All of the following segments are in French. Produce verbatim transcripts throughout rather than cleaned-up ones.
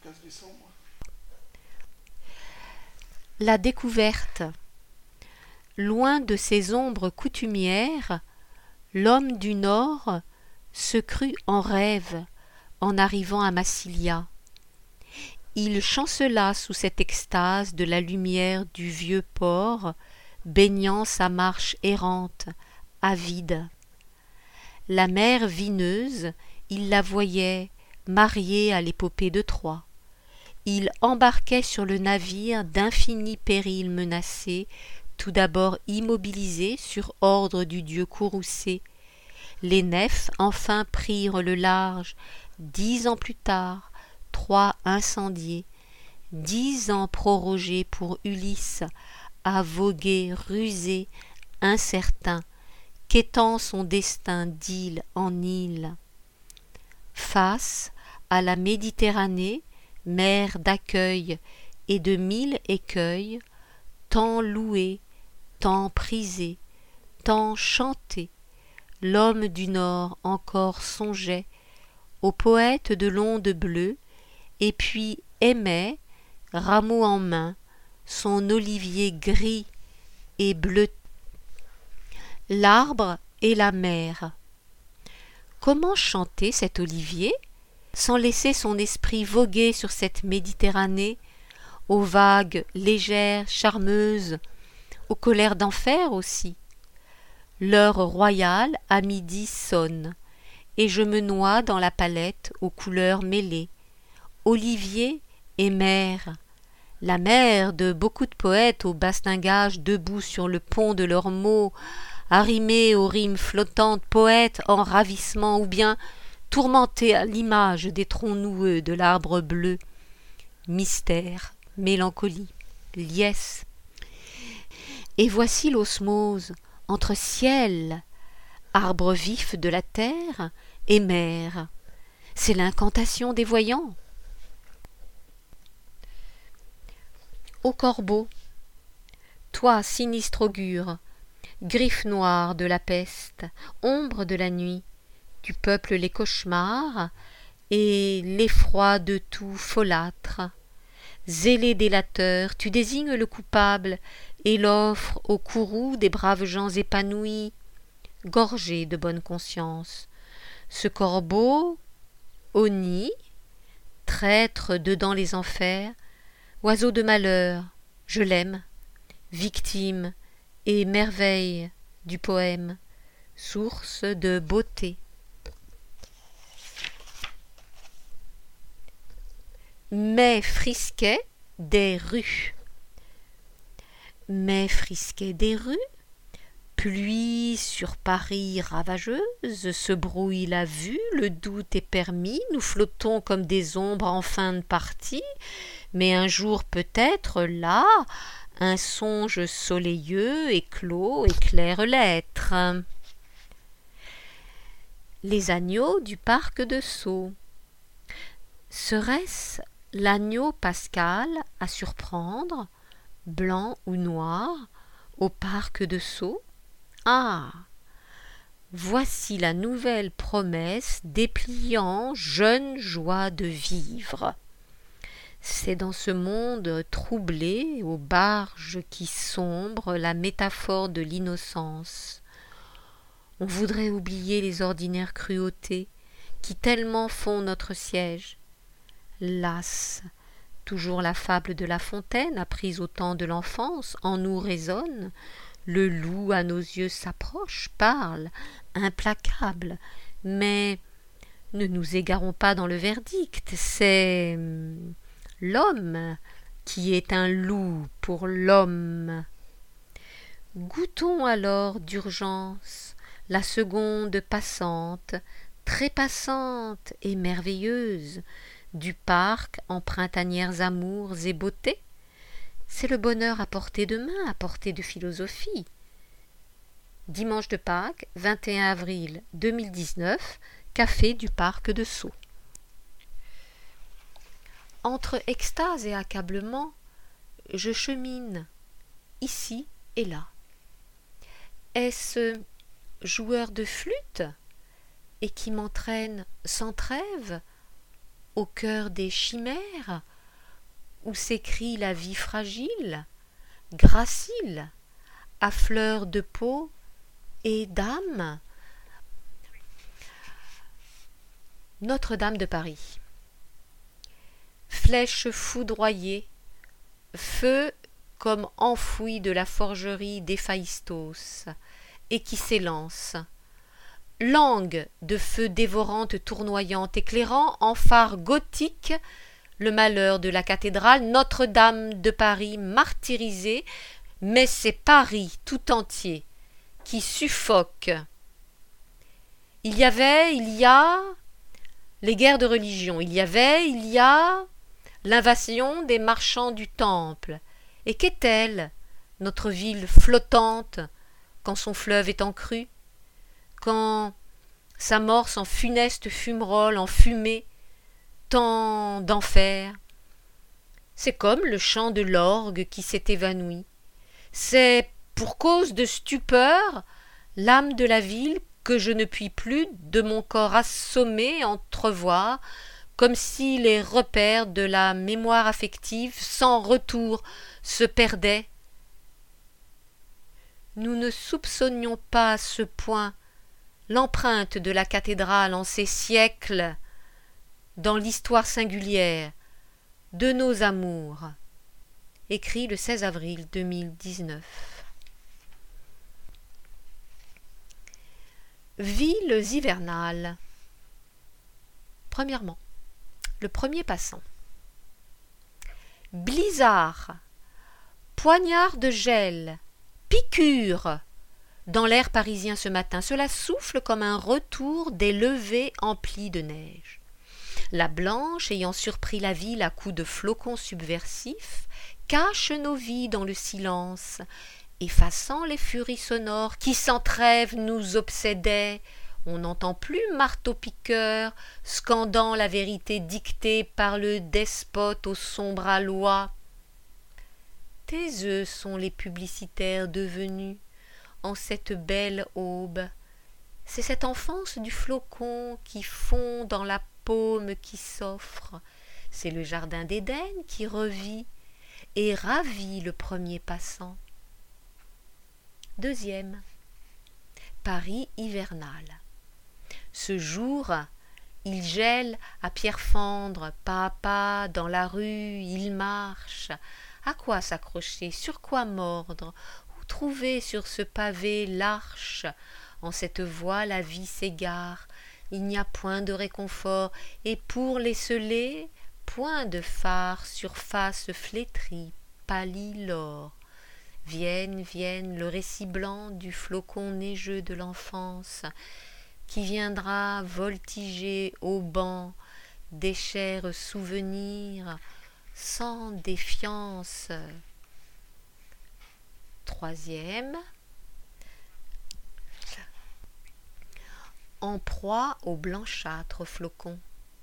La découverte. Loin de ces ombres coutumières, l'homme du Nord se crut en rêve en arrivant à Massilia. Il chancela sous cette extase de la lumière du vieux port, baignant sa marche errante, avide. La mer vineuse, il la voyait mariée à l'épopée de Troie. Il embarquait sur le navire d'infinis périls menacés, tout d'abord immobilisé sur ordre du dieu courroucé. Les nefs enfin prirent le large, dix ans plus tard, Troie incendiée, dix ans prorogés pour Ulysse, à voguer rusé, incertain, quêtant son destin d'île en île. Face à la Méditerranée, mer d'accueil et de mille écueils, tant loué, tant prisé, tant chanté, l'homme du Nord encore songeait au poète de l'onde bleue, et puis aimait, rameau en main, son olivier gris et bleu. L'arbre et la mer. Comment chanter cet olivier sans laisser son esprit voguer sur cette Méditerranée, aux vagues légères, charmeuses, aux colères d'enfer aussi. L'heure royale à midi sonne, et je me noie dans la palette aux couleurs mêlées. Olivier et mer, la mer de beaucoup de poètes aux bastingages debout sur le pont de leurs mots, arrimés aux rimes flottantes, poètes en ravissement, ou bien tourmentés à l'image des troncs noueux de l'arbre bleu. Mystère, mélancolie, liesse. Et voici l'osmose entre ciel, arbre vif de la terre, et mer. C'est l'incantation des voyants. Ô corbeau, toi sinistre augure, griffe noire de la peste, ombre de la nuit, tu peuples les cauchemars et l'effroi de tout folâtre. Zélé délateur, tu désignes le coupable et l'offres au courroux des braves gens épanouis, gorgés de bonne conscience. Ce corbeau, honni, traître dedans les enfers, oiseau de malheur, je l'aime, victime et merveille du poème, source de beauté. Mais frisquet des rues. Mais frisquet des rues, pluie sur Paris ravageuse, se brouille la vue, le doute est permis, nous flottons comme des ombres en fin de partie, mais un jour peut-être, là, un songe soleilleux éclos éclaire l'être. Les agneaux du parc de Sceaux. Serait-ce l'agneau pascal à surprendre, blanc ou noir, au parc de Sceaux? Ah! Voici la nouvelle promesse dépliant jeune joie de vivre. C'est dans ce monde troublé, aux barges qui sombrent, la métaphore de l'innocence. On voudrait oublier les ordinaires cruautés qui tellement font notre siège. Las, toujours la fable de La Fontaine, apprise au temps de l'enfance, en nous résonne. Le loup à nos yeux s'approche, parle, implacable, mais ne nous égarons pas dans le verdict, c'est l'homme qui est un loup pour l'homme. Goûtons alors d'urgence la seconde passante, trépassante et merveilleuse, du parc en printanières amours et beautés. C'est le bonheur à portée de main, à portée de philosophie. Dimanche de Pâques, vingt et un avril deux mille dix-neuf, café du parc de Sceaux. Entre extase et accablement, je chemine, ici et là. Est-ce joueur de flûte et qui m'entraîne sans trêve au cœur des chimères, où s'écrit la vie fragile, gracile, à fleur de peau et d'âme. Notre-Dame de Paris. Flèche foudroyée, feu comme enfoui de la forgerie d'Héphaïstos, et qui s'élance. Langue de feu dévorante tournoyante, éclairant en phare gothique le malheur de la cathédrale Notre-Dame de Paris martyrisée, mais c'est Paris tout entier qui suffoque. Il y avait, il y a les guerres de religion, il y avait, il y a l'invasion des marchands du temple. Et qu'est-elle, notre ville flottante, quand son fleuve est en crue, quand s'amorce en funeste fumerole, en fumée, tant d'enfer. C'est comme le chant de l'orgue qui s'est évanoui. C'est pour cause de stupeur l'âme de la ville que je ne puis plus de mon corps assommé entrevoir, comme si les repères de la mémoire affective sans retour se perdaient. Nous ne soupçonnions pas à ce point l'empreinte de la cathédrale en ces siècles dans l'histoire singulière de nos amours. Écrit le seize avril deux mille dix-neuf. Villes hivernales. Premièrement, le premier passant. Blizzard, poignard de gel, piqûre dans l'air parisien ce matin. Cela souffle comme un retour des levées emplies de neige. La Blanche, ayant surpris la ville à coups de flocons subversifs, cache nos vies dans le silence, effaçant les furies sonores qui sans trêve nous obsédaient. On n'entend plus marteau-piqueur scandant la vérité dictée par le despote aux sombres allois. Tes œufs sont les publicitaires devenus en cette belle aube. C'est cette enfance du flocon qui fond dans la paume qui s'offre. C'est le jardin d'Éden qui revit et ravit le premier passant. Deuxième, Paris hivernal. Ce jour, il gèle à pierre fendre, pas à pas, dans la rue, il marche. À quoi s'accrocher, sur quoi mordre, où trouver sur ce pavé l'arche? En cette voie la vie s'égare, il n'y a point de réconfort, et pour l'esseler, point de phare, surface flétrie, pâlit l'or. Vienne, vienne le récit blanc du flocon neigeux de l'enfance, qui viendra voltiger au banc des chers souvenirs sans défiance. Troisième, en proie au blanchâtre flocon.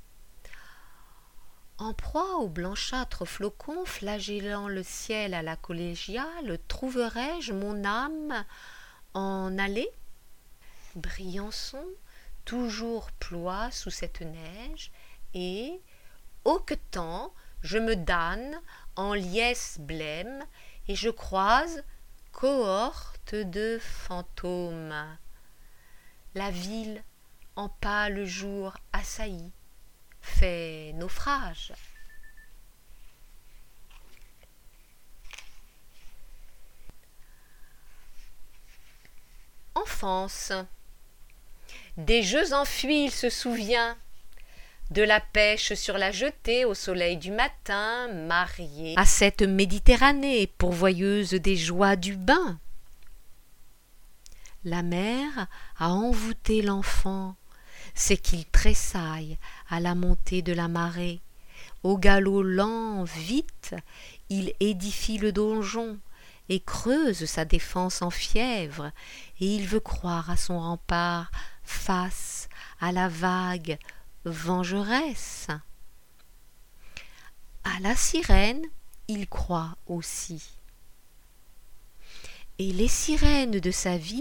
En proie au blanchâtre flocon, flagellant le ciel à la collégiale, trouverai-je mon âme en allée? Briançon toujours ploie sous cette neige, et, hoquetant, je me damne en liesse blême, et je croise cohorte de fantômes. La ville, en pâle jour assaillie, fait naufrage. Enfance. Des jeux enfuis, il se souvient, de la pêche sur la jetée au soleil du matin, mariée à cette Méditerranée pourvoyeuse des joies du bain. La mer a envoûté l'enfant, c'est qu'il tressaille à la montée de la marée. Au galop lent, vite, il édifie le donjon et creuse sa défense en fièvre, et il veut croire à son rempart face à la vague vengeresse. À la sirène, il croit aussi. Et les sirènes de sa vie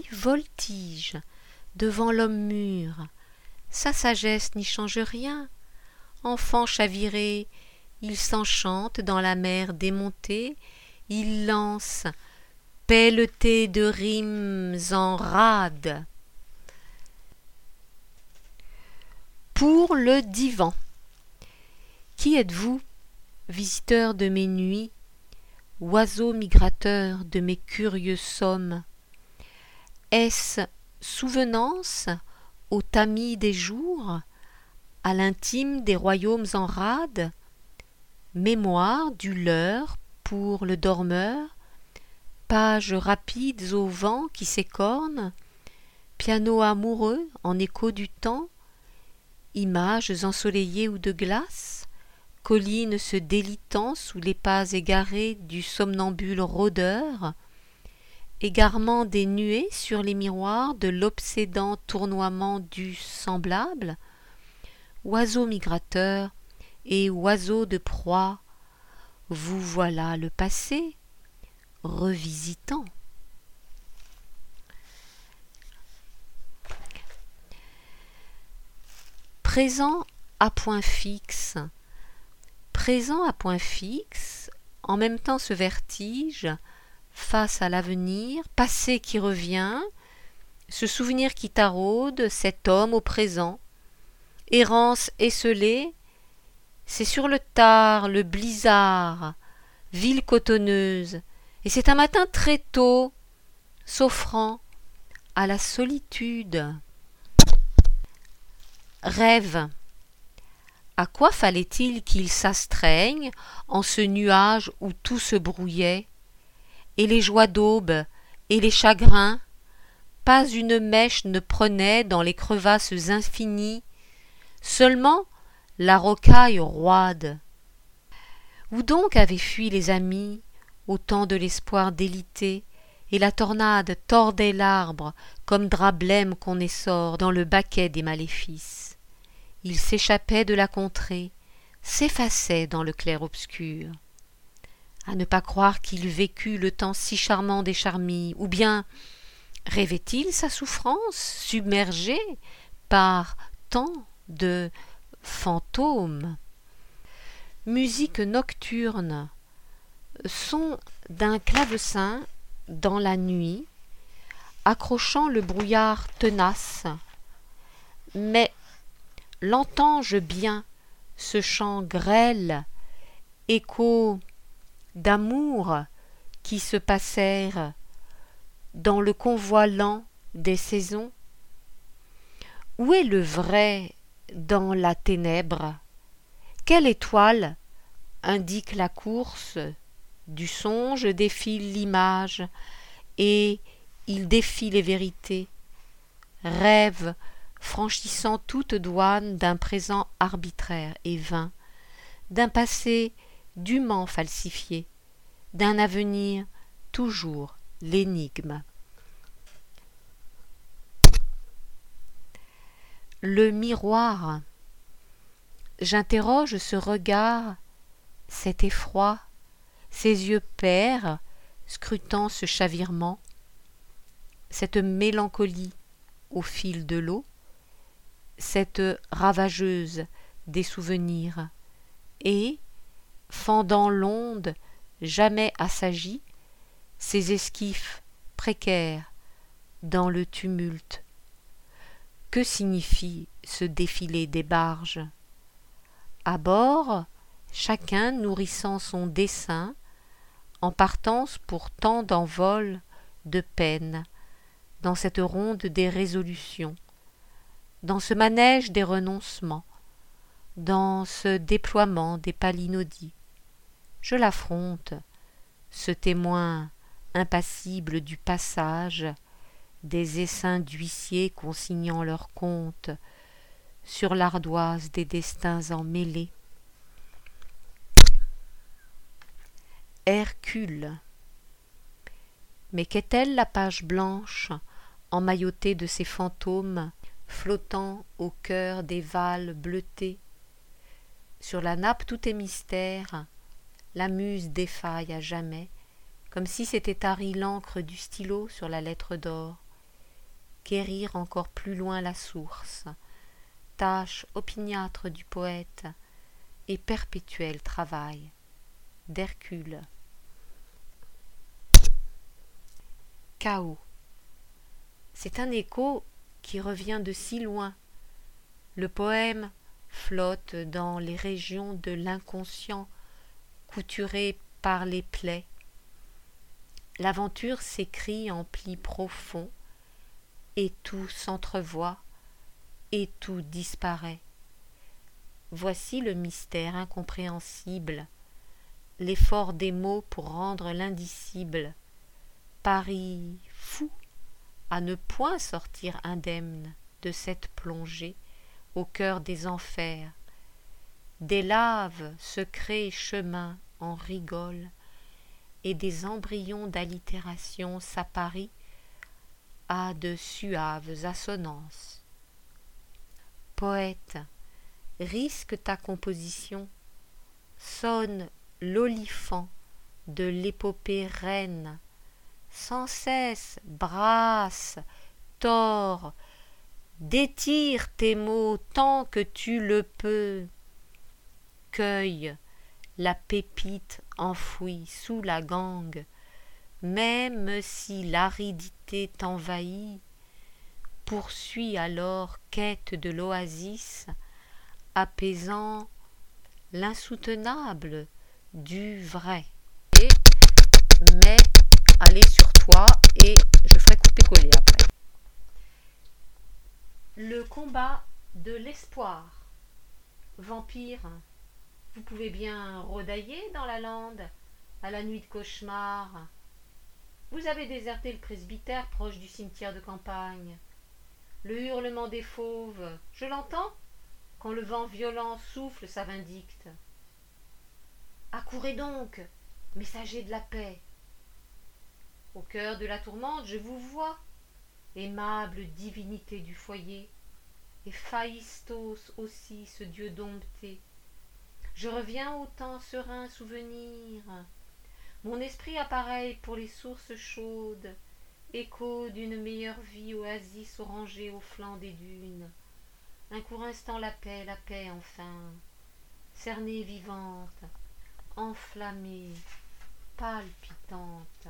voltigent devant l'homme mûr. Sa sagesse n'y change rien. Enfant chaviré, il s'enchante dans la mer démontée, il lance pelleté de rimes en rade. Pour le divan. Qui êtes-vous, visiteur de mes nuits, oiseau migrateur de mes curieux sommes? Est-ce souvenance au tamis des jours, à l'intime des royaumes en rade, mémoire du leurre pour le dormeur, pages rapides au vent qui s'écorne, piano amoureux en écho du temps, images ensoleillées ou de glace, collines se délitant sous les pas égarés du somnambule rôdeur, égarement des nuées sur les miroirs de l'obsédant tournoiement du semblable, oiseau migrateur et oiseau de proie, vous voilà le passé revisitant. Présent à point fixe. Présent à point fixe, en même temps ce vertige, face à l'avenir, passé qui revient, ce souvenir qui taraude, cet homme au présent, errance esselée, c'est sur le tard, le blizzard, ville cotonneuse, et c'est un matin très tôt, s'offrant à la solitude. Rêve. À quoi fallait-il qu'il s'astreigne en ce nuage où tout se brouillait, et les joies d'aube et les chagrins, pas une mèche ne prenait dans les crevasses infinies, seulement la rocaille roide. Où donc avaient fui les amis au temps de l'espoir délité, et la tornade tordait l'arbre comme drap blême qu'on essore dans le baquet des maléfices. Il s'échappait de la contrée, s'effaçait dans le clair-obscur. À ne pas croire qu'il vécut le temps si charmant des charmilles, ou bien rêvait-il sa souffrance submergée par tant de fantômes? Musique nocturne, son d'un clavecin dans la nuit, accrochant le brouillard tenace, mais l'entends-je bien, ce chant grêle, écho d'amour qui se passèrent dans le convoi lent des saisons? Où est le vrai dans la ténèbre? Quelle étoile indique la course? Du songe défile l'image, et il défie les vérités. Rêve franchissant toute douane d'un présent arbitraire et vain, d'un passé dûment falsifié, d'un avenir toujours l'énigme. Le miroir. J'interroge ce regard, cet effroi, ces yeux pères scrutant ce chavirement, cette mélancolie au fil de l'eau, cette ravageuse des souvenirs, et, fendant l'onde jamais assagie, ces esquifs précaires dans le tumulte. Que signifie ce défilé des barges? À bord, chacun nourrissant son dessein, en partance pour tant d'envols de peine, dans cette ronde des résolutions, dans ce manège des renoncements, dans ce déploiement des palinodies. Je l'affronte, ce témoin impassible du passage des essaims d'huissiers consignant leurs comptes sur l'ardoise des destins emmêlés. Hercule. Mais qu'est-elle la page blanche, emmaillotée de ces fantômes, flottant au cœur des vals bleutés? Sur la nappe tout est mystère, la muse défaille à jamais, comme si s'était tarie l'encre du stylo sur la lettre d'or. Quérir encore plus loin la source, tâche opiniâtre du poète, et perpétuel travail d'Hercule. Chaos. C'est un écho qui revient de si loin. Le poème flotte dans les régions de l'inconscient, couturé par les plaies. L'aventure s'écrit en plis profonds, et tout s'entrevoit, et tout disparaît. Voici le mystère incompréhensible, l'effort des mots pour rendre l'indicible. Pari fou à ne point sortir indemne de cette plongée au cœur des enfers. Des laves se créent chemin en rigole, et des embryons d'allitération s'apparient à de suaves assonances. Poète, risque ta composition, sonne l'olifant de l'épopée reine, sans cesse brasse, tord, détire tes mots tant que tu le peux, cueille la pépite enfouie sous la gangue, même si l'aridité t'envahit, poursuis alors quête de l'oasis, apaisant l'insoutenable du vrai. Et, mais allez sur toi et je ferai couper-coller après. Le combat de l'espoir. Vampire, vous pouvez bien rôdailler dans la lande à la nuit de cauchemar. Vous avez déserté le presbytère proche du cimetière de campagne. Le hurlement des fauves, je l'entends quand le vent violent souffle sa vindicte. Accourez donc, messagers de la paix. Au cœur de la tourmente, je vous vois, aimable divinité du foyer, et Phaïstos aussi, ce dieu dompté. Je reviens au temps serein souvenir. Mon esprit appareille pour les sources chaudes, écho d'une meilleure vie, oasis orangée au flanc des dunes. Un court instant la paix, la paix enfin, cernée vivante, enflammée, palpitante.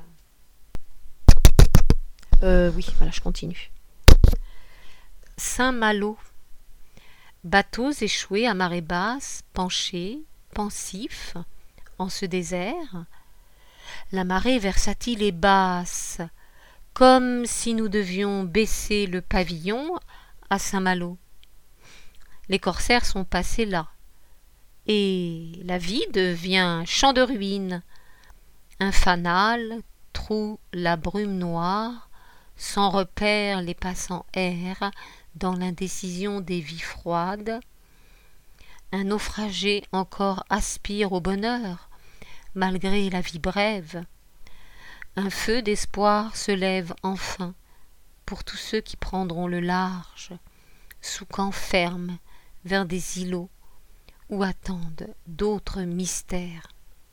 Euh, oui, voilà, je continue. Saint-Malo. Bateaux échoués à marée basse, penchés, pensifs, en ce désert. La marée versatile est basse, comme si nous devions baisser le pavillon à Saint-Malo. Les corsaires sont passés là, et la vie devient champ de ruines. Un fanal troue la brume noire, sans repère les passants errent dans l'indécision des vies froides. Un naufragé encore aspire au bonheur, malgré la vie brève. Un feu d'espoir se lève enfin pour tous ceux qui prendront le large, sous camp ferme, vers des îlots où attendent d'autres mystères.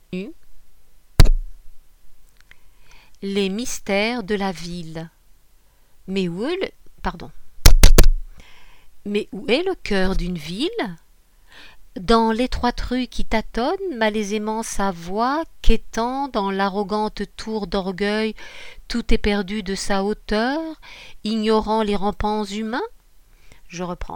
Les mystères de la ville. Mais où est le... Pardon. Mais où est le cœur d'une ville? Dans l'étroite rue qui tâtonne malaisément sa voix, quêtant dans l'arrogante tour d'orgueil, tout est perdu de sa hauteur, ignorant les rampants humains? Je reprends.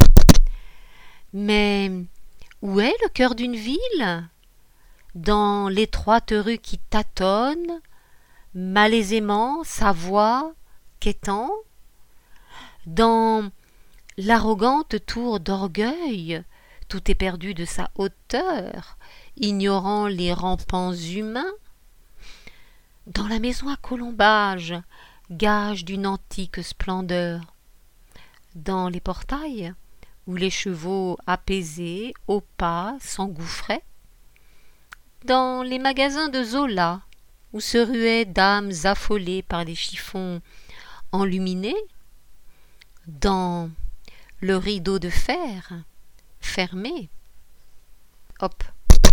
Mais où est le cœur d'une ville? Dans l'étroite rue qui tâtonne malaisément sa voix, quêtant dans l'arrogante tour d'orgueil, tout est perdu de sa hauteur, ignorant les rampants humains. Dans la maison à colombages, gage d'une antique splendeur. Dans les portails, où les chevaux apaisés, au pas, s'engouffraient. Dans les magasins de Zola, où se ruaient dames affolées par les chiffons enluminés. Dans le rideau de fer, fermé. Hop.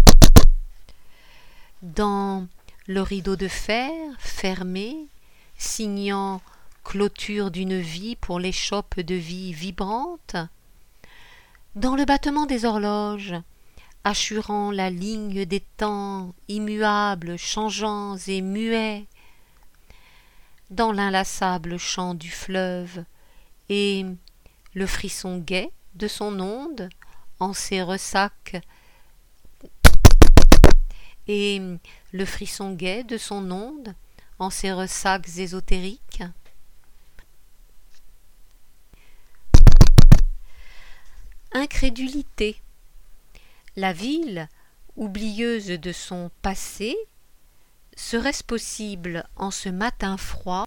Dans le rideau de fer, fermé, signant clôture d'une vie pour l'échoppe de vie vibrante. Dans le battement des horloges, assurant la ligne des temps immuables, changeants et muets, dans l'inlassable chant du fleuve, et le frisson gai de son onde en ses ressacs, et le frisson gai de son onde en ses ressacs ésotériques. Incrédulité. La ville, oublieuse de son passé, serait-ce possible en ce matin froid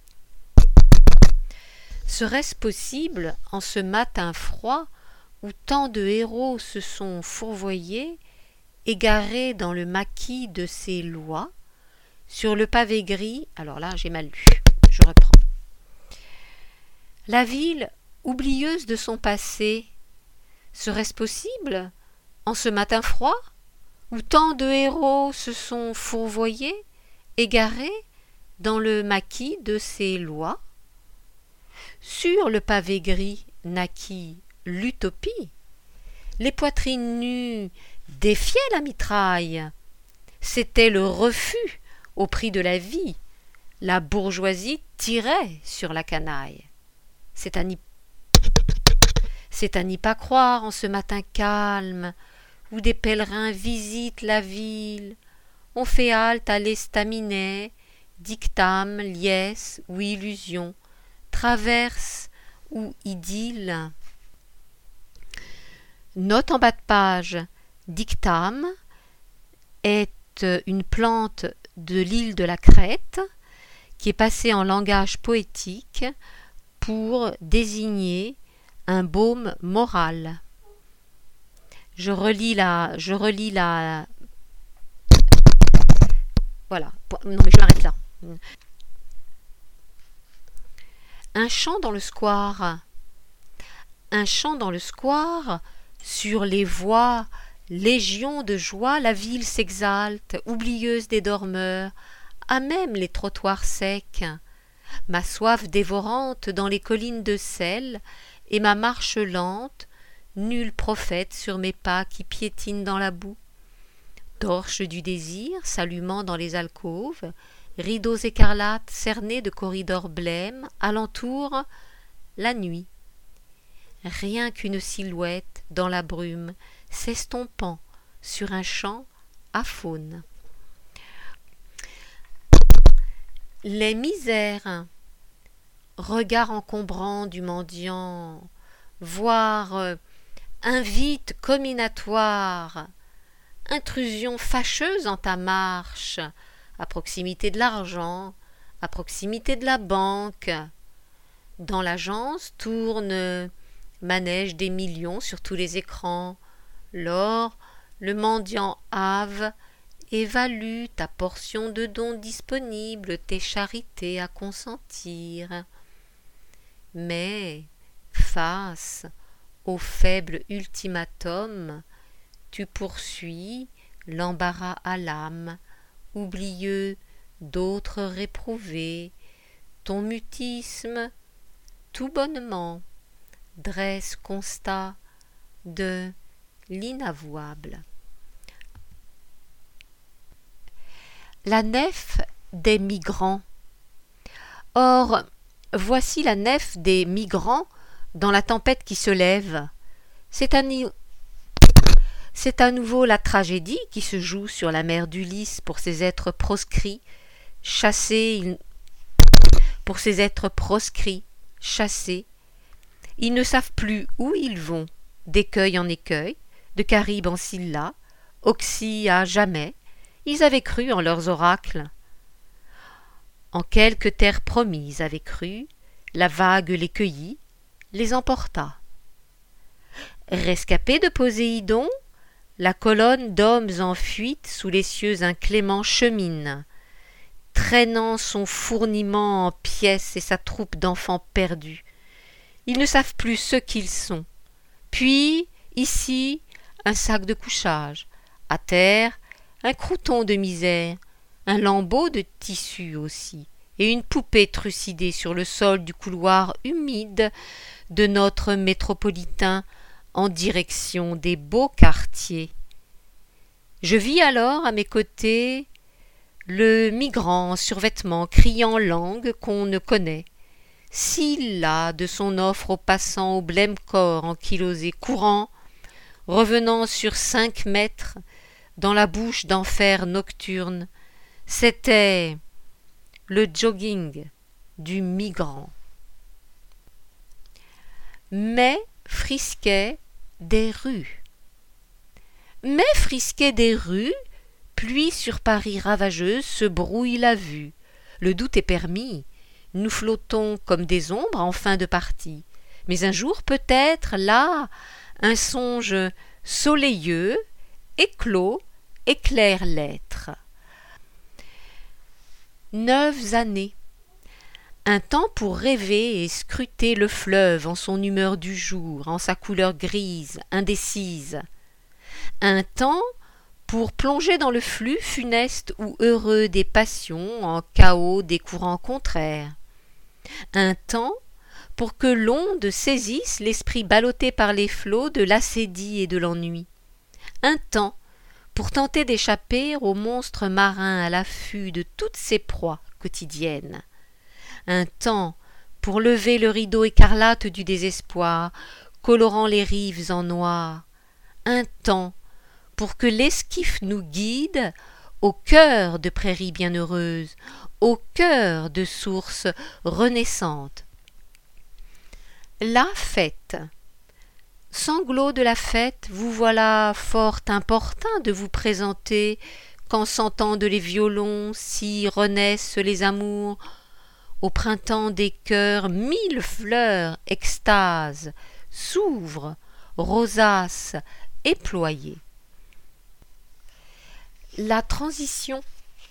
Serait-ce possible en ce matin froid où tant de héros se sont fourvoyés, égarés dans le maquis de ces lois, sur le pavé gris, alors là j'ai mal lu, je reprends. La ville, oublieuse de son passé, serait-ce possible en ce matin froid où tant de héros se sont fourvoyés, égarés dans le maquis de ces lois? Sur le pavé gris naquit l'utopie. Les poitrines nues défiaient la mitraille. C'était le refus au prix de la vie. La bourgeoisie tirait sur la canaille. C'est à n'y C'est à n'y pas croire en ce matin calme où des pèlerins visitent la ville. On fait halte à l'estaminet, dictame, liesse ou illusion, traverse ou idylle. Note en bas de page, dictame est une plante de l'île de la Crète qui est passée en langage poétique pour désigner un baume moral. Je relis la, je relis la, voilà. Non mais je m'arrête là. Un chant dans le square. Un chant dans le square. Sur les voies, légion de joie, la ville s'exalte, oublieuse des dormeurs, à même les trottoirs secs. Ma soif dévorante dans les collines de sel, et ma marche lente, nul prophète sur mes pas qui piétinent dans la boue. Torches du désir s'allumant dans les alcôves, rideaux écarlates cernés de corridors blêmes, alentour, la nuit. Rien qu'une silhouette dans la brume, s'estompant sur un champ à faune. Les misères, regard encombrant du mendiant, voire euh, invite comminatoire, intrusion fâcheuse en ta marche, à proximité de l'argent, à proximité de la banque. Dans l'agence tourne manège des millions sur tous les écrans. Lors, le mendiant have évalue ta portion de dons disponibles, tes charités à consentir. Mais, face au faible ultimatum, tu poursuis l'embarras à l'âme, oublieux d'autres réprouvés, ton mutisme, tout bonnement, dresse constat de l'inavouable. La nef des migrants. Or, voici la nef des migrants dans la tempête qui se lève. C'est à, ni... C'est à nouveau la tragédie qui se joue sur la mer d'Ulysse pour ces êtres proscrits, chassés, pour ces êtres proscrits, chassés. Ils ne savent plus où ils vont, d'écueil en écueil, de Caribe en Scylla, Oxy à jamais. Ils avaient cru en leurs oracles. En quelque terre promise avaient cru, la vague les cueillit, les emporta. Rescapés de Poséidon, la colonne d'hommes en fuite sous les cieux incléments chemine, traînant son fourniment en pièces et sa troupe d'enfants perdus. Ils ne savent plus ce qu'ils sont. Puis, ici, un sac de couchage. À terre, un crouton de misère, un lambeau de tissu aussi, et une poupée trucidée sur le sol du couloir humide de notre métropolitain en direction des beaux quartiers. Je vis alors à mes côtés le migrant en survêtement criant langue qu'on ne connaît, si las de son offre aux passants au blême corps ankylosé, courant, revenant sur cinq mètres dans la bouche d'enfer nocturne. C'était le jogging du migrant. Mais frisquet des rues. Mais frisquet des rues, pluie sur Paris ravageuse, se brouille la vue. Le doute est permis, nous flottons comme des ombres en fin de partie. Mais un jour peut-être, là, un songe soleilleux, éclos, éclaire l'être. Neuves années. Un temps pour rêver et scruter le fleuve en son humeur du jour, en sa couleur grise, indécise. Un temps pour plonger dans le flux funeste ou heureux des passions, en chaos des courants contraires. Un temps pour que l'onde saisisse l'esprit ballotté par les flots de l'acédie et de l'ennui. Un temps pour tenter d'échapper aux monstres marins à l'affût de toutes ces proies quotidiennes. Un temps pour lever le rideau écarlate du désespoir, colorant les rives en noir. Un temps pour que l'esquif nous guide au cœur de prairies bienheureuses, au cœur de sources renaissantes. La fête. Sanglots de la fête, vous voilà fort importun de vous présenter quand s'entendent les violons, si renaissent les amours. Au printemps des cœurs, mille fleurs, extase, s'ouvrent, rosaces, éployées. La transition.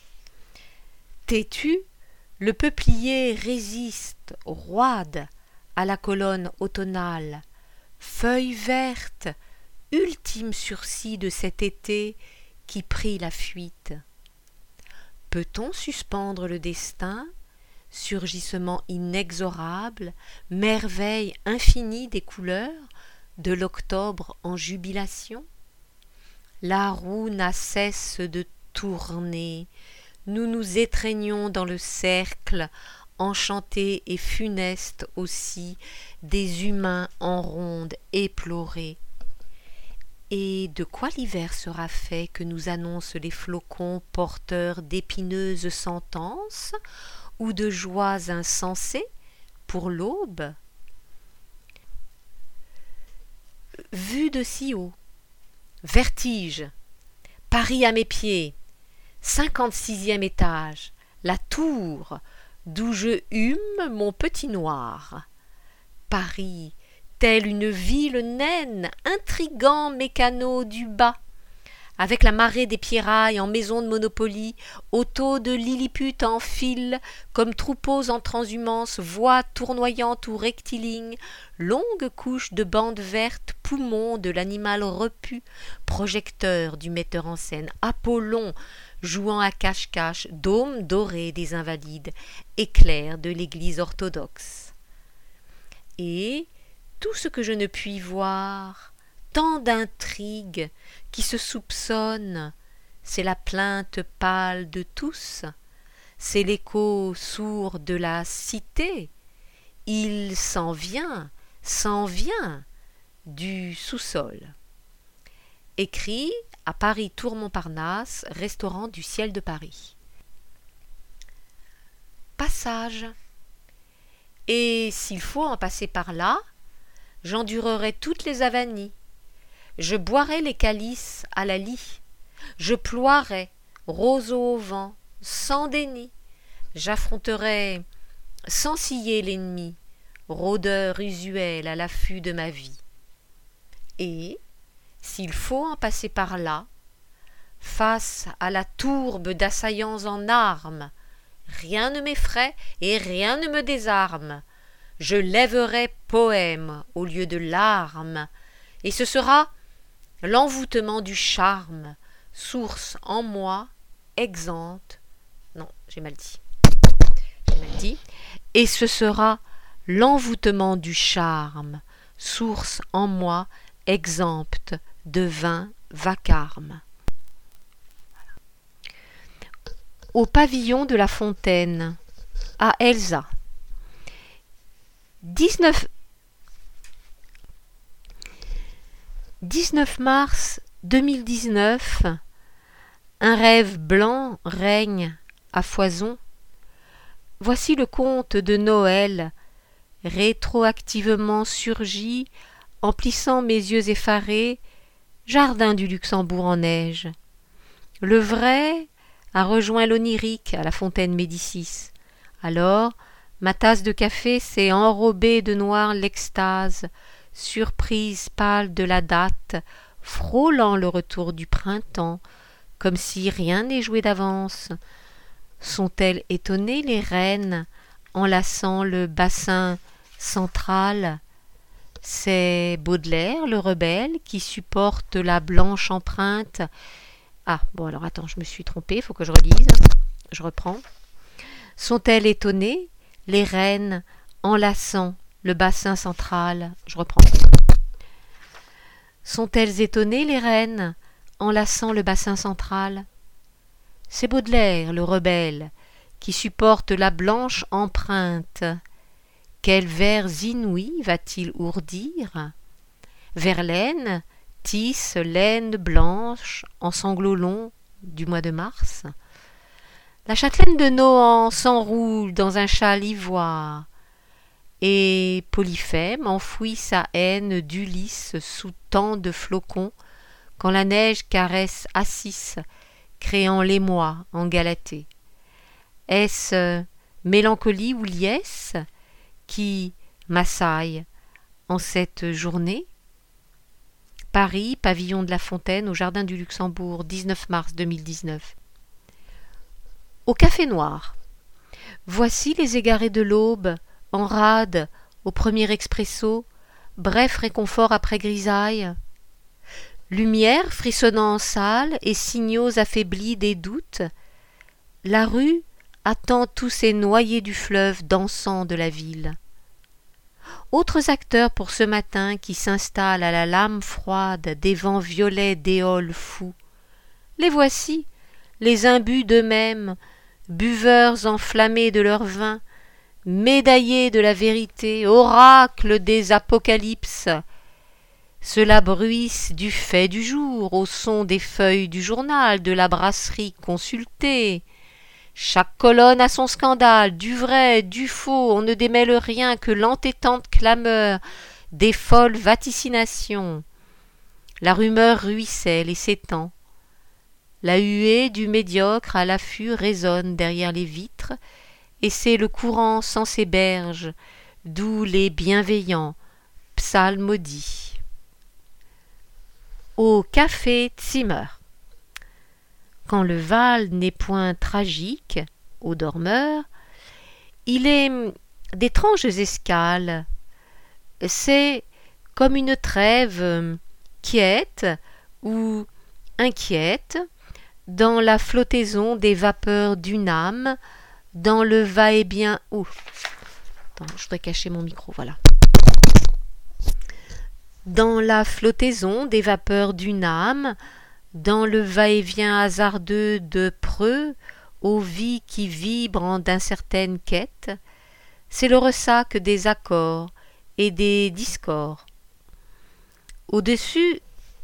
Têtu, le peuplier résiste, roide, à la colonne automnale. Feuille verte, ultime sursis de cet été qui prit la fuite. Peut-on suspendre le destin, surgissement inexorable, merveille infinie des couleurs, de l'octobre en jubilation? La roue n'a cesse de tourner, nous nous étreignons dans le cercle, enchanté et funeste aussi, des humains en ronde éplorés. Et de quoi l'hiver sera fait que nous annoncent les flocons porteurs d'épineuses sentences ou de joies insensées pour l'aube? Vue de si haut, vertige, Paris à mes pieds, cinquante-sixième étage, la tour d'où je hume mon petit noir. Paris, telle une ville naine, intrigant mécano du bas, avec la marée des pierrailles en maison de Monopoly, autos de Lilliput en file, comme troupeaux en transhumance, voies tournoyantes ou rectilignes, longues couches de bandes vertes, poumons de l'animal repu, projecteurs du metteur en scène, Apollon, jouant à cache-cache, dôme doré des invalides, éclair de l'église orthodoxe. Et tout ce que je ne puis voir, tant d'intrigues qui se soupçonnent, c'est la plainte pâle de tous, c'est l'écho sourd de la cité, il s'en vient, s'en vient du sous-sol. Écrit à Paris Tour Montparnasse, restaurant du Ciel de Paris. Passage. Et s'il faut en passer par là, j'endurerai toutes les avanies. Je boirai les calices à la lie. Je ploierai, roseau au vent, sans déni. J'affronterai sans scier l'ennemi, rôdeur usuel à l'affût de ma vie. Et, s'il faut en passer par là, face à la tourbe d'assaillants en armes, rien ne m'effraie et rien ne me désarme. Je lèverai poème au lieu de larmes, et ce sera l'envoûtement du charme, source en moi, exempte. Non, j'ai mal dit. J'ai mal dit. Et ce sera l'envoûtement du charme, source en moi, exempte de vain vacarme. Au pavillon de la Fontaine, à Elsa. dix-neuf mars deux mille dix-neuf, un rêve blanc règne à foison. Voici le conte de Noël, rétroactivement surgi, emplissant mes yeux effarés, jardin du Luxembourg en neige. Le vrai a rejoint l'onirique à la fontaine Médicis. Alors, ma tasse de café s'est enrobée de noir l'extase, surprise pâle de la date, frôlant le retour du printemps, comme si rien n'est joué d'avance. Sont-elles étonnées les reines, enlaçant le bassin central? C'est Baudelaire, le rebelle, qui supporte la blanche empreinte. Ah, bon alors attends, je me suis trompée, il faut que je relise. Je reprends. Sont-elles étonnées, les reines, enlaçant le bassin central? Je reprends. Sont-elles étonnées, les reines, enlaçant le bassin central? C'est Baudelaire, le rebelle, qui supporte la blanche empreinte. Quels vers inouïs va-t-il ourdir? Verlaine tisse laine blanche en sanglots longs du mois de mars. La châtelaine de Nohant s'enroule dans un châle ivoire, et Polyphème enfouit sa haine d'Ulysse sous tant de flocons, quand la neige caresse Assis, créant l'émoi en Galatée. Est-ce mélancolie ou liesse qui m'assaille en cette journée? Paris, pavillon de la Fontaine, au jardin du Luxembourg, dix-neuf mars deux mille dix-neuf. Au café noir. Voici les égarés de l'aube, en rade, au premier expresso, bref réconfort après grisaille. Lumière frissonnant en salle et signaux affaiblis des doutes. La rue attend tous ces noyés du fleuve dansant de la ville. Autres acteurs pour ce matin qui s'installent à la lame froide des vents violets d'éoles fous. Les voici, les imbus d'eux-mêmes, buveurs enflammés de leur vin, médaillés de la vérité, oracles des apocalypses. Cela bruisse du fait du jour, au son des feuilles du journal, de la brasserie consultée. Chaque colonne a son scandale, du vrai, du faux, on ne démêle rien que l'entêtante clameur des folles vaticinations. La rumeur ruisselle et s'étend. La huée du médiocre à l'affût résonne derrière les vitres, et c'est le courant sans ses berges, d'où les bienveillants psalmodient. Au café Zimmer. Quand le Val n'est point tragique, aux dormeurs, il est d'étranges escales. C'est comme une trêve quiète ou inquiète, dans la flottaison des vapeurs d'une âme, dans le va-et-bien. Oh, attends, je voudrais cacher mon micro, voilà. Dans la flottaison des vapeurs d'une âme, dans le va-et-vient hasardeux de preux, aux vies qui vibrent d'incertaines quêtes, c'est le ressac des accords et des discords. Au-dessus,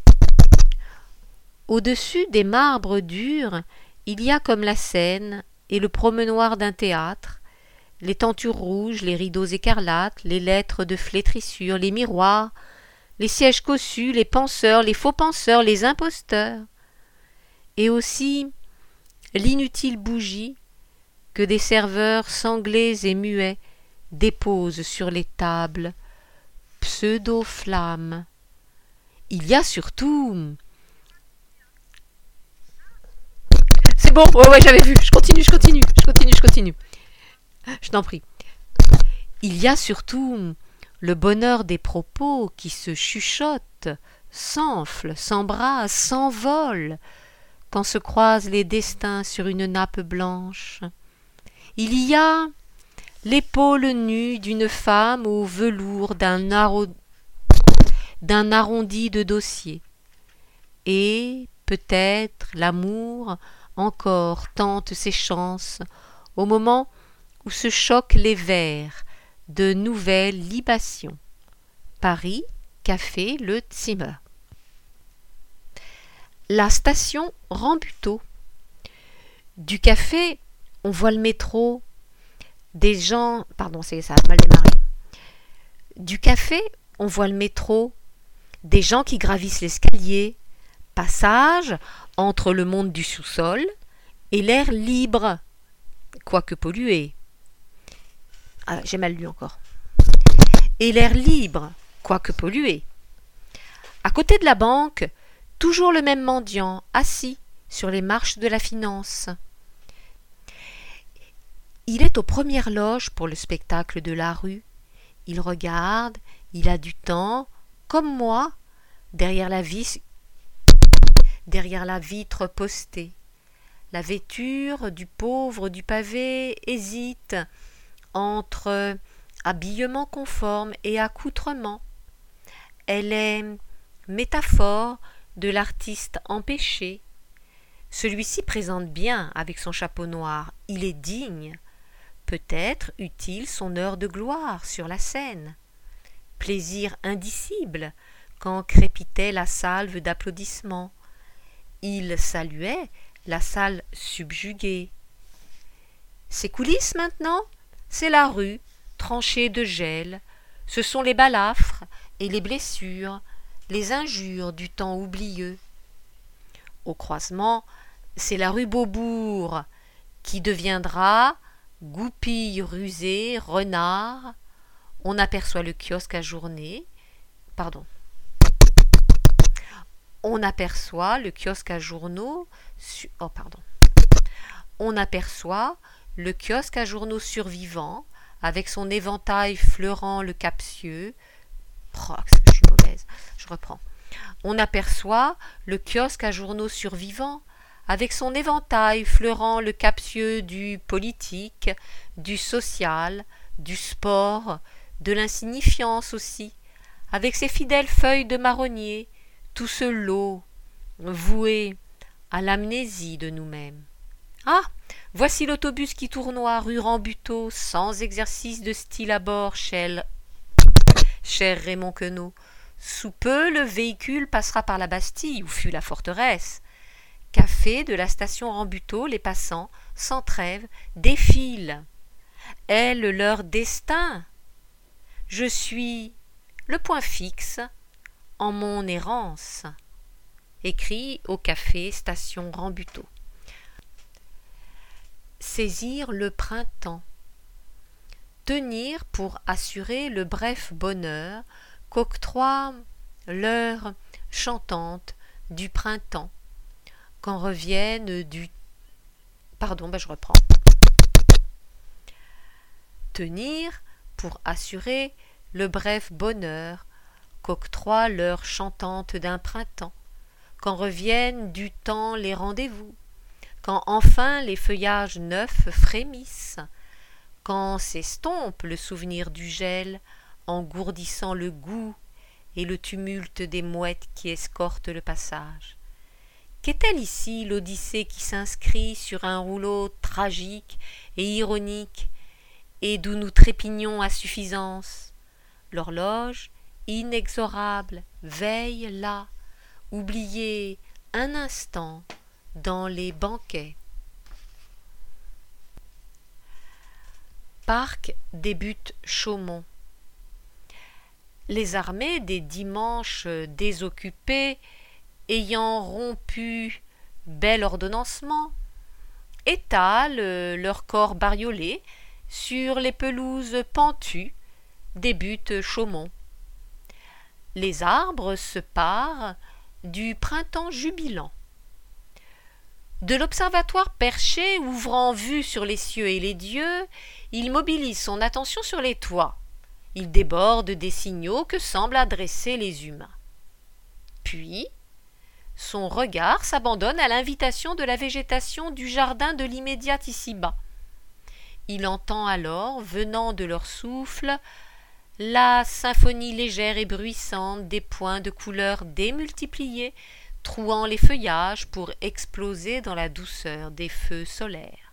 au-dessus des marbres durs, il y a comme la scène et le promenoir d'un théâtre, les tentures rouges, les rideaux écarlates, les lettres de flétrissure, les miroirs, les sièges cossus, les penseurs, les faux penseurs, les imposteurs, et aussi l'inutile bougie que des serveurs sanglés et muets déposent sur les tables, pseudo-flammes. Il y a surtout... C'est bon, ouais, ouais, j'avais vu, je continue, je continue, je continue, je continue. Je t'en prie. Il y a surtout... le bonheur des propos qui se chuchotent, s'enflent, s'embrassent, s'envolent, quand se croisent les destins sur une nappe blanche. Il y a l'épaule nue d'une femme au velours d'un, aro... d'un arrondi de dossier, et peut-être l'amour encore tente ses chances au moment où se choquent les verres de nouvelles libations. Paris, café Le Zimmer. La station Rambuteau. Du café, on voit le métro, des gens... Pardon, c'est ça a mal démarré. Du café, on voit le métro, des gens qui gravissent l'escalier, passage entre le monde du sous-sol et l'air libre, quoique pollué. Ah, j'ai mal lu encore. Et l'air libre, quoique pollué. À côté de la banque, toujours le même mendiant, assis sur les marches de la finance. Il est aux premières loges pour le spectacle de la rue. Il regarde, il a du temps, comme moi, derrière la vis, derrière la vitre postée. La vêture du pauvre du pavé hésite entre habillement conforme et accoutrement. Elle est métaphore de l'artiste empêché. Celui-ci présente bien avec son chapeau noir, il est digne. Peut-être eut-il son heure de gloire sur la scène. Plaisir indicible quand crépitait la salve d'applaudissements. Il saluait la salle subjuguée. Ses coulisses maintenant, c'est la rue, tranchée de gel. Ce sont les balafres et les blessures, les injures du temps oublieux. Au croisement, c'est la rue Beaubourg qui deviendra goupille rusée, renard. On aperçoit le kiosque à journée. Pardon. On aperçoit le kiosque à journaux. Su- oh, pardon. On aperçoit le kiosque à journaux survivant, avec son éventail fleurant le captieux. Oh, je suis mauvaise. Je reprends. On aperçoit le kiosque à journaux survivant, avec son éventail fleurant le captieux du politique, du social, du sport, de l'insignifiance aussi, avec ses fidèles feuilles de marronnier, tout ce lot voué à l'amnésie de nous-mêmes. Ah, voici l'autobus qui tournoie rue Rambuteau, sans exercice de style à bord, cher, cher Raymond Queneau. Sous peu, le véhicule passera par la Bastille, où fut la forteresse. Café de la station Rambuteau, les passants, sans trêve, défilent. Est le leur destin. Je suis le point fixe en mon errance. Écrit au café station Rambuteau. Saisir le printemps. Tenir pour assurer le bref bonheur qu'octroie l'heure chantante du printemps, quand reviennent du... Pardon, ben je reprends. Tenir pour assurer le bref bonheur qu'octroie l'heure chantante d'un printemps, quand reviennent du temps les rendez-vous, quand enfin les feuillages neufs frémissent, quand s'estompe le souvenir du gel, engourdissant le goût et le tumulte des mouettes qui escortent le passage. Qu'est-elle ici l'Odyssée qui s'inscrit sur un rouleau tragique et ironique, et d'où nous trépignons à suffisance? L'horloge, inexorable, veille là, oubliée un instant dans les banquets. Parc débute Chaumont. Les armées des dimanches désoccupés, ayant rompu bel ordonnancement, étalent leurs corps bariolés sur les pelouses pentues, débute Chaumont. Les arbres se parent du printemps jubilant. De l'observatoire perché ouvrant vue sur les cieux et les dieux, il mobilise son attention sur les toits. Il déborde des signaux que semblent adresser les humains. Puis, son regard s'abandonne à l'invitation de la végétation du jardin de l'immédiat ici-bas. Il entend alors, venant de leur souffle, la symphonie légère et bruissante des points de couleurs démultipliés, trouant les feuillages pour exploser dans la douceur des feux solaires.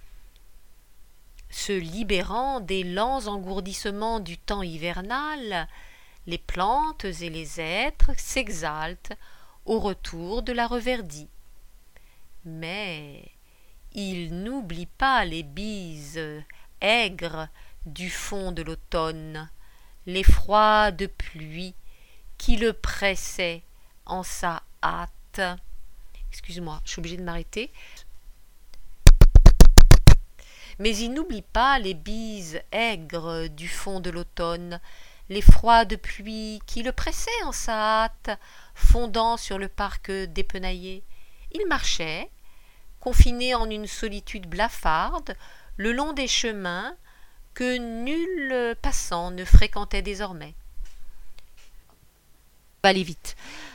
Se libérant des lents engourdissements du temps hivernal, les plantes et les êtres s'exaltent au retour de la reverdie. Mais ils n'oublient pas les bises aigres du fond de l'automne, les froides pluies qui le pressaient en sa hâte. Excuse-moi, je suis obligée de m'arrêter. Mais ils n'oublient pas les bises aigres du fond de l'automne, les froides pluies qui le pressaient en sa hâte, fondant sur le parc dépenaillé. Il marchait, confiné en une solitude blafarde, le long des chemins que nul passant ne fréquentait désormais. Va aller vite.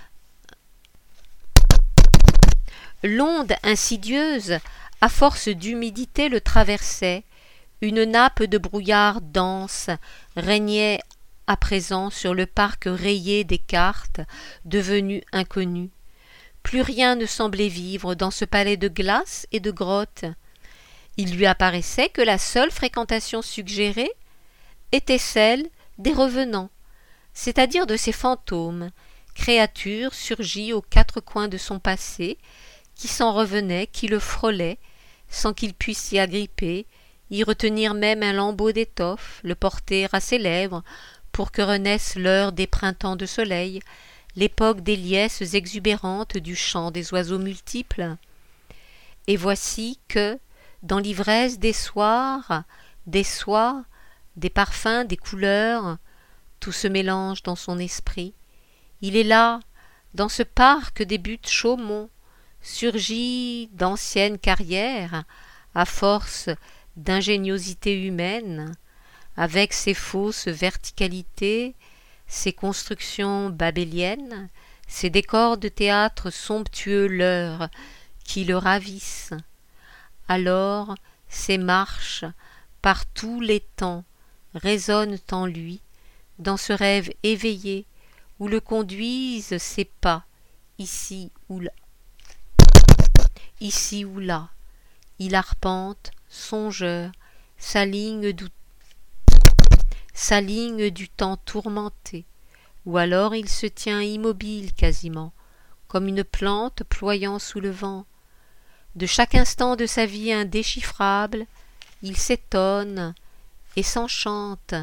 L'onde insidieuse, à force d'humidité, le traversait. Une nappe de brouillard dense régnait à présent sur le parc rayé des cartes, devenu inconnu. Plus rien ne semblait vivre dans ce palais de glace et de grottes. Il lui apparaissait que la seule fréquentation suggérée était celle des revenants, c'est-à-dire de ces fantômes, créatures surgies aux quatre coins de son passé, qui s'en revenaient, qui le frôlaient, sans qu'il puisse y agripper, y retenir même un lambeau d'étoffe, le porter à ses lèvres, pour que renaisse l'heure des printemps de soleil, l'époque des liesses exubérantes du chant des oiseaux multiples. Et voici que, dans l'ivresse des soirs, des soies, des parfums, des couleurs, tout se mélange dans son esprit. Il est là, dans ce parc des buttes Chaumont, surgi d'anciennes carrières, à force d'ingéniosité humaine, avec ses fausses verticalités, ses constructions babéliennes, ses décors de théâtre somptueux leurres qui le ravissent. Alors ses marches, par tous les temps, résonnent en lui, dans ce rêve éveillé, où le conduisent ses pas, ici ou là. Ici ou là, il arpente, songeur, sa ligne du, sa ligne du temps tourmenté, ou alors il se tient immobile quasiment, comme une plante ployant sous le vent. De chaque instant de sa vie indéchiffrable, il s'étonne et s'enchante.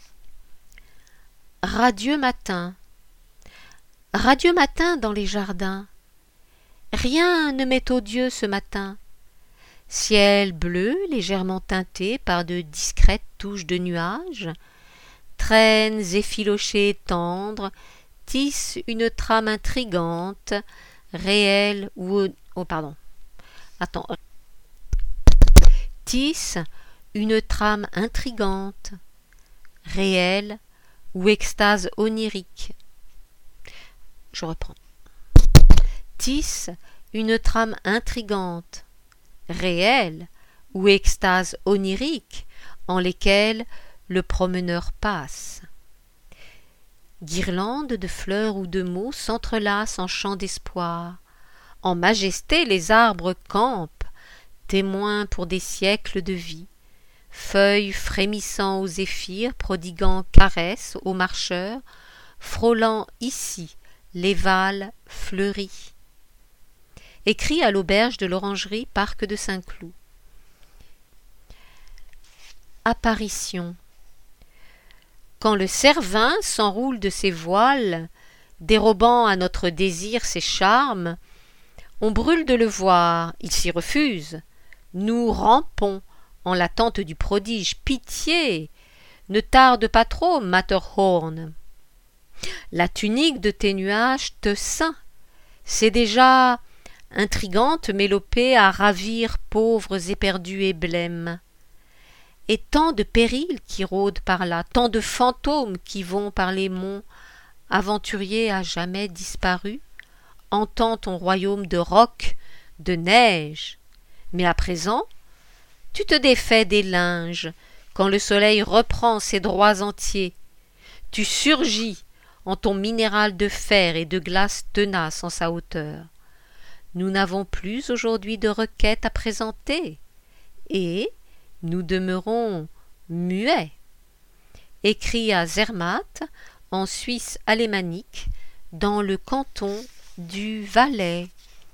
Radieux matin, radieux matin dans les jardins. Rien ne m'est odieux ce matin. Ciel bleu légèrement teinté par de discrètes touches de nuages, traînes effilochées tendres tissent une trame intrigante, réelle ou... Oh, pardon. Attends. Tissent une trame intrigante, réelle ou extase onirique. Je reprends. Tissent une trame intrigante, réelle ou extase onirique en lesquelles le promeneur passe. Guirlandes de fleurs ou de mots s'entrelacent en chants d'espoir. En majesté les arbres campent, témoins pour des siècles de vie. Feuilles frémissant aux zéphyrs, prodiguant caresses aux marcheurs, frôlant ici les valles fleuries. Écrit à l'auberge de l'Orangerie, parc de Saint-Cloud. Apparition. Quand le Cervin s'enroule de ses voiles, dérobant à notre désir ses charmes, on brûle de le voir, il s'y refuse. Nous rampons en l'attente du prodige. Pitié, ne tarde pas trop, Matterhorn. La tunique de tes nuages te ceint. C'est déjà intrigante mélopée à ravir pauvres éperdus et blêmes. Et tant de périls qui rôdent par là, tant de fantômes qui vont par les monts, aventuriers à jamais disparus, hantant ton royaume de roc, de neige. Mais à présent, tu te défais des linges, quand le soleil reprend ses droits entiers. Tu surgis en ton minéral de fer et de glace tenace en sa hauteur. Nous n'avons plus aujourd'hui de requête à présenter, et nous demeurons muets. Écrit à Zermatt, en Suisse alémanique, dans le canton du Valais.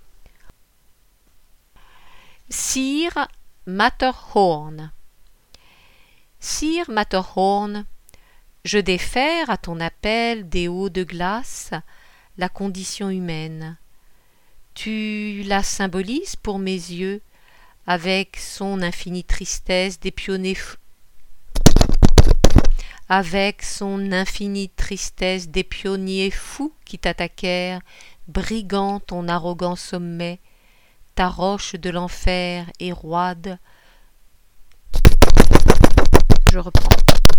Sir Matterhorn. Sir Matterhorn, je défère à ton appel des hauts de glace la condition humaine. Tu la symbolises pour mes yeux avec son infinie tristesse des pionniers fous. Avec son infinie tristesse des pionniers fous qui t'attaquèrent, brigant ton arrogant sommet, ta roche de l'enfer et roide. Je reprends.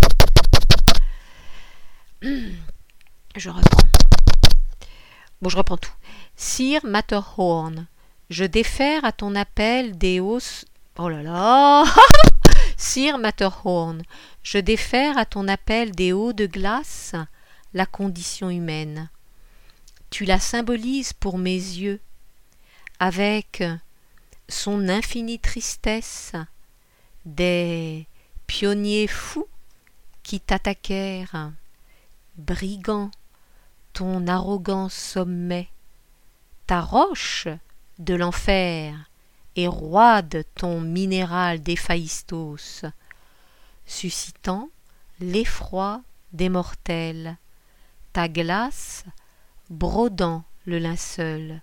Je reprends. Bon, je reprends tout. Sir Matterhorn, je défère à ton appel des hausses... Oh là là. Sir Matterhorn, je défère à ton appel des hauts de glace la condition humaine. Tu la symbolises pour mes yeux avec son infinie tristesse des pionniers fous qui t'attaquèrent, brigant ton arrogant sommet, ta roche de l'enfer et roide ton minéral d'Héphaïstos, suscitant l'effroi des mortels, ta glace brodant le linceul.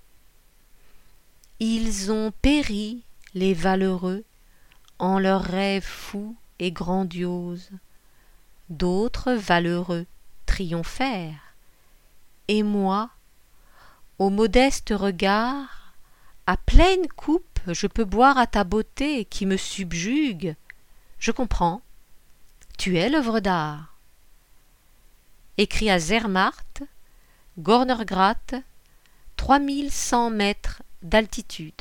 Ils ont péri, les valeureux, en leurs rêves fous et grandioses. D'autres valeureux triomphèrent, et moi, au modeste regard, à pleine coupe, je peux boire à ta beauté qui me subjugue. Je comprends, tu es l'œuvre d'art. Écrit à Zermatt, Gornergrat, trois mille cent mètres d'altitude.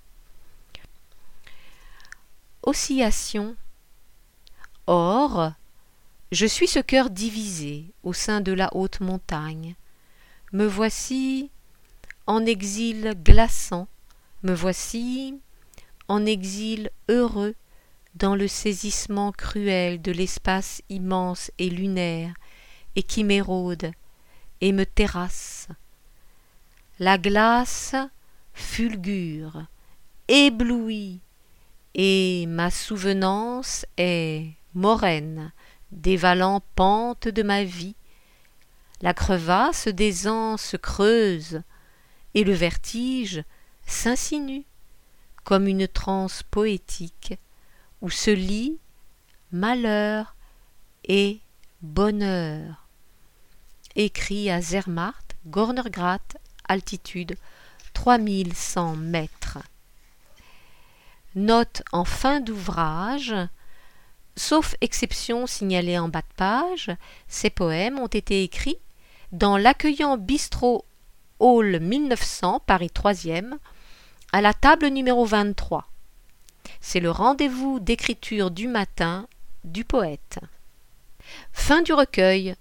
Oscillation. Or, je suis ce cœur divisé au sein de la haute montagne. Me voici en exil glaçant, me voici en exil heureux dans le saisissement cruel de l'espace immense et lunaire et qui m'érode et me terrasse. La glace fulgure, éblouit, et ma souvenance est moraine, dévalant pente de ma vie. La crevasse des ans se creuse, et le vertige s'insinue, comme une transe poétique, où se lie malheur et bonheur. Écrit à Zermatt, Gornergrat, altitude trois mille cent mètres. Note en fin d'ouvrage, sauf exception signalée en bas de page, ces poèmes ont été écrits dans l'accueillant bistrot Hall mille neuf cents, Paris troisième, à la table numéro vingt-trois. C'est le rendez-vous d'écriture du matin du poète. Fin du recueil.